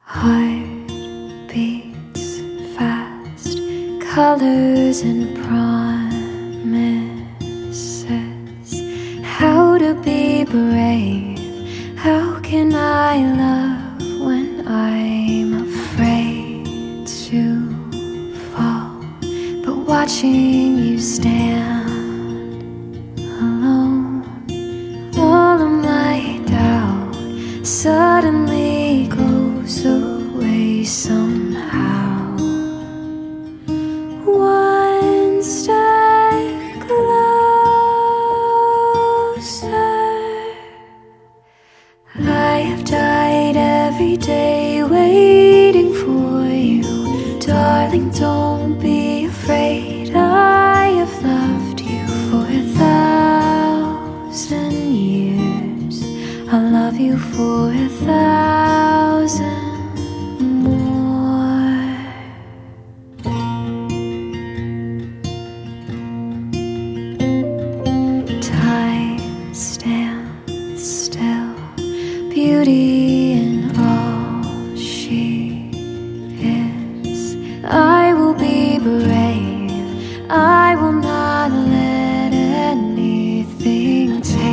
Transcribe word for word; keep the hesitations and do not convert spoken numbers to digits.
Heart beats fast, colors and promises. How to be brave, how can I love when I'm afraid to fall? But watching you stand alone, all of my doubt suddenly goes away somehow. One step closer. I have died every day waiting for you. Darling, don't be afraid. I have loved you for a thousand years. I'll love you for a thousand more. Time stands still, beauty